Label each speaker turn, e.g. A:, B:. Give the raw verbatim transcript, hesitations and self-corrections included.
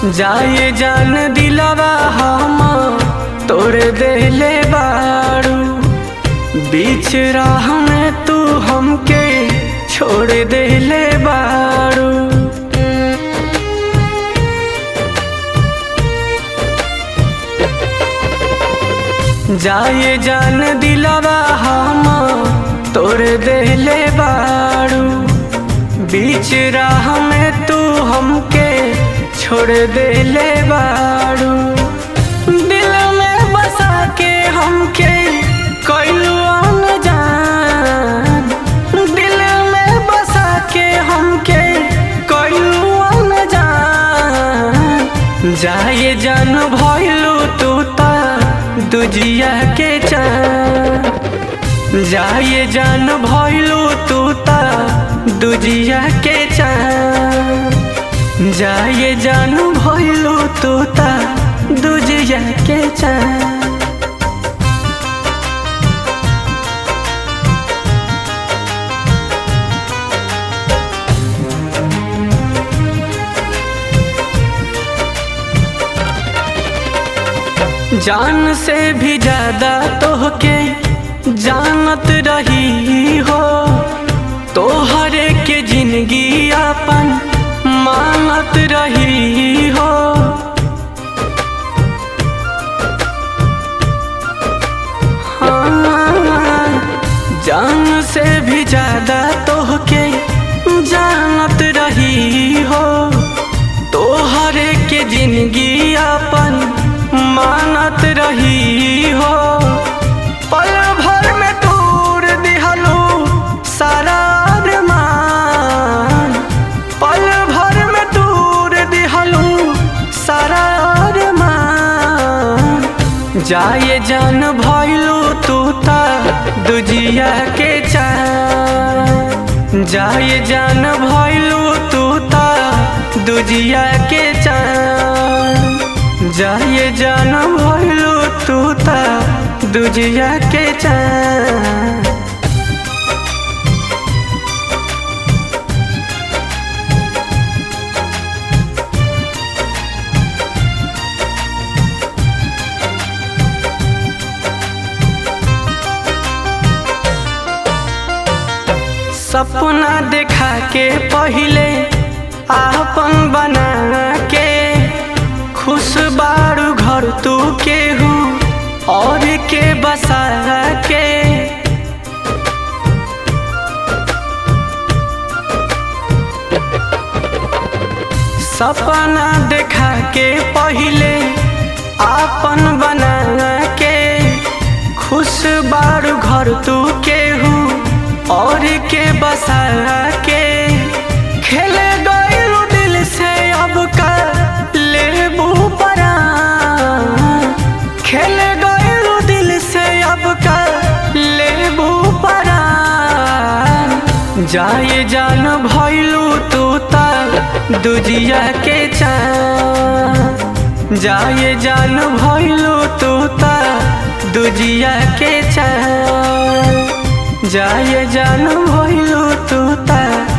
A: जाए जान दिलवा हम तोड़ देले बारू, बीच राह में तू हमके छोड़ देले बारू। जाए जान दिलवा हम तोड़ देले बारू, बीच राह में तू हमके छोड़ देले बारू। दिल में बसा के हमके कइलू अनजान, दिल में बसा के हमके कइलू अनजान। जाए जान भइलू तू ता दुजिया के चान, जाए जान भइलू तू ता दुजिया के चान। जाए जान भइलू तू ता दुजिया के चान। जान से भी ज्यादा तोहके जानत रही हो, तोहरे के जिंदगी अपन मानत रही हो। हाँ, जान से भी ज्यादा तोहके जानत रही हो, तोहरे के जिंदगी अपन मानत रही हो। पल भर में तोड़ दिहलू सारा अरमान, पल भर में तोड़ दिहलू सारा अरमान। जाए जान भइलू तू ता दुजिया के चान, जाए जान भइलू तू ता दुजिया के चान। जाए जान भइलू तू ता दुजिया के चान। सपना देखा के पहिले आपन बना के, खुश बारू घर तू केहू और के बसा के। सपना देखा के पहिले आपन बना के, खुश बारू घर तू केहू और के बसा के। खेले गइलू दिल से अब का लेबू परान, खेले गइलू दिल से अब का लेबू परान। जाए जान भइलू तू ता दुजिया के चान, जाए जान भइलू तू ता दुजिया के चान। जाए जान भइलू तू ता